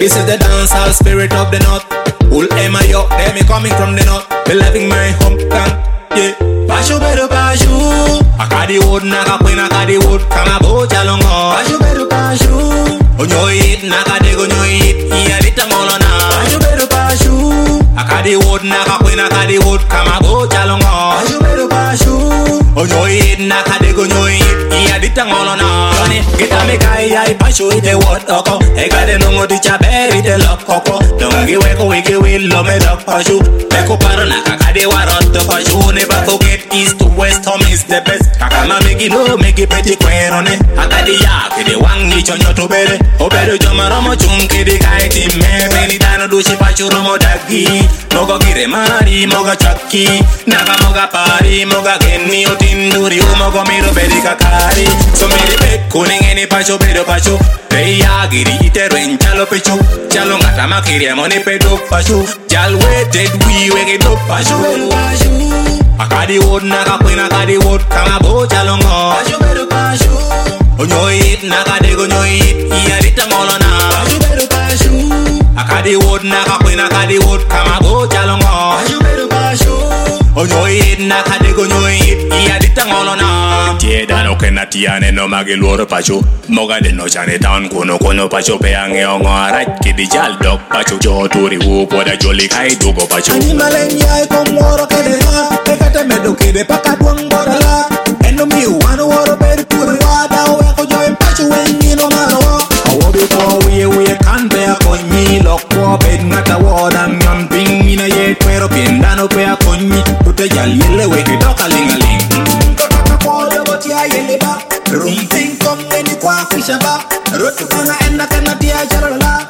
This is the dancehall spirit of the north. Who'll Emma yo, they me coming from the north. Be loving my hometown, yeah. Pashu beru pashu, akadi wood nakapwena akadi wood kama boja longo. Pashu beru pashu, onyoit nakade gonyoit iya bitangolona. Pashu beru pashu, akadi wood nakapwena akadi wood kama boja longo. Pashu beru pashu, onyoit nakade gonyoit iya bitangolona. Kani kita mekai ai pashu ite wood oko. Ekade nongo dicha beri te lokoko. Dongi weko wiki willo me dok pashu. Eko paro nakakade warot pashu. Never forget east to west, home is the best. Kakama make it low, make it petty querone. Akadi ya, kede wangi chonyo to bere. Obere joma romo chunki di kaiti me. Beni dano dushi pachu romo dagi. Moga gire mari, moga chaki. Naga moga pari, moga geni otinduri. Umogo miro bedi kakari. So miri pet kuning eni pachu bedo pachu. Beya giri ite ren chalo pechu. Chalo ngata makiri amone pedo pachu. Jal waited we wege do pachu. Akadi wood nakapwena akadi wood kama boja longo. Pashu beru pashu, onyoit nakade gonyoit iya bitangolona. Pashu beru pashu, akadi wood nakapwena akadi wood kama boja longo. Pashu beru pashu, onyoit nakade gonyoit iya bitangolona. Tieda no kena tiane no magiloro pashu. Moga de no chane town kono pashu peange ongo arat kidi jal dog pashu. Joturi upoda joli kai dugo pashu. Animalen yai komoro kedema. Te medo kede pakatwang borala. Eno mi wano waro beri kuri wada. Weko join pachu wengi no maro. Awobi ko uye kan pe akonyi. Lokwa bed ngata wada nyan ping. Ina ye kwero piendano pe akonyi. Tute jal yele weke doka lingaling. Kaka kodo boti ya yele ba. Rumting kong eni kwa fisha ba. Rotu kana ena kana tia jarala.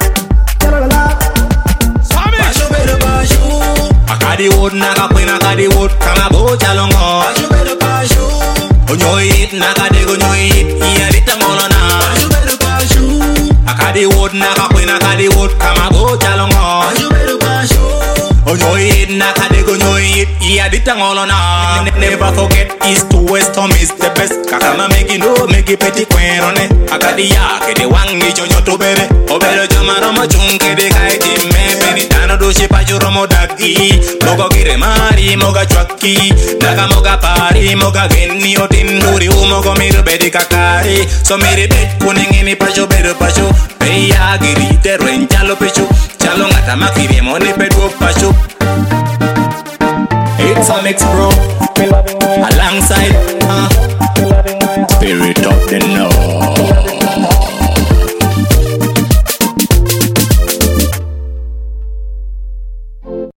Pashu beru pashu, akadi wood nakapwena akadi wood kama boja longo. Pashu beru pashu, onyoit nakade gonyoit iya bitangolona. Pashu beru pashu, akadi wood nakapwena akadi wood kama boja longo. Pashu beru pashu, onyoit nakade gonyoit iya bitangolona. Never forget east to west, home is the best. Kakama make it low, make it petty querone. Akadi ya kede wangi chonyo to bere. Obero joma romo chunke de kaiti me. Beni dano dushi pachu romo dagi. Moga gire mari, moga chwaki. Naga moga pari, moga geni otinduri. Umogo miru bedi kakari. So miri bet kuning ini pachu bedu pachu. Beya giri te ren chalo pechu. Chalo ngata makiri moni pedu pachu. It's a mix bro. Alongside